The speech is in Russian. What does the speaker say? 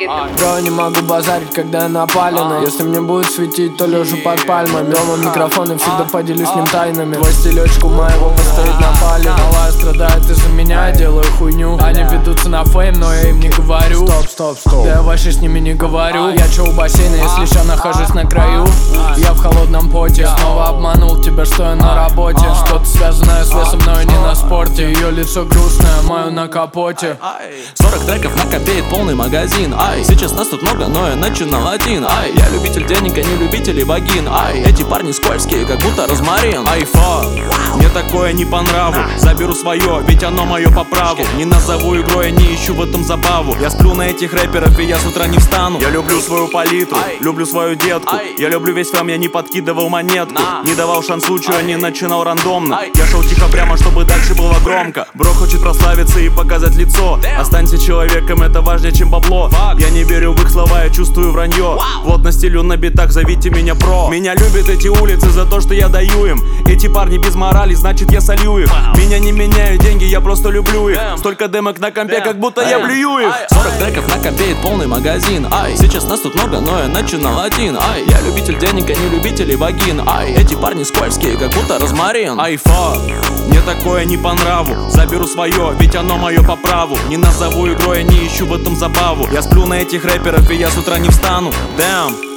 Бро, не могу базарить, когда я напалена. Если мне будет светить, то лежу под пальмами. Дома микрофон и всегда поделюсь с ним тайнами. Твой стилечку моего постоит на пале. Малая страдает из-за меня, я делаю хуйню. Они ведутся на фейм, но я им не говорю. Стоп. Да я вообще с ними не говорю. Я чё у бассейна, если ща нахожусь на краю. Я в холодном поте. Снова обманул тебя, что я на работе. Что-то связанное с весом, но я не на спорте. Ее лицо грустное, мое на капоте. 40 треков на копеек, полный магазин. Ай, сейчас нас тут много, но я начинал один. Ай, я любитель денег, а не любитель вагин. Ай, эти парни скользкие, как будто розмарин. Ай, фак, мне такое не по нраву. Заберу свое, ведь оно мое по праву. Не назову игрой, я не ищу в этом забаву. Я сплю на этих рэперов, и я с утра не встану. Я люблю свою палитру, люблю свою детку. Я люблю весь фэм, я не подкидывал монетку. Не давал шанс случаю, не начинал рандомно. Я шел тихо прямо, чтобы дальше было громко. Бро хочет прославиться и показать лицо. Останься человеком, это важнее, чем бабло. Я не верю в их слова, я чувствую вранье. Плотно стилю на битах, зовите меня про. Меня любят эти улицы за то, что я даю им. Эти парни без морали, значит я солью их. Меня не меняют деньги, я просто люблю их. Столько демок на компе, как будто я блюю их. 40 треков на копеек, полный магазин. Ай, сейчас нас тут много, но я начинал один. Ай, я любитель денег, а не любитель вагин. Ай, эти парни скользкие, как будто розмарин. Ай, фак, мне такое не по нраву. Заберу свое, ведь оно мое по праву. Не назову игрой, я не ищу в этом забаву. Я сплю на этих рэперов, и я с утра не встану. Damn.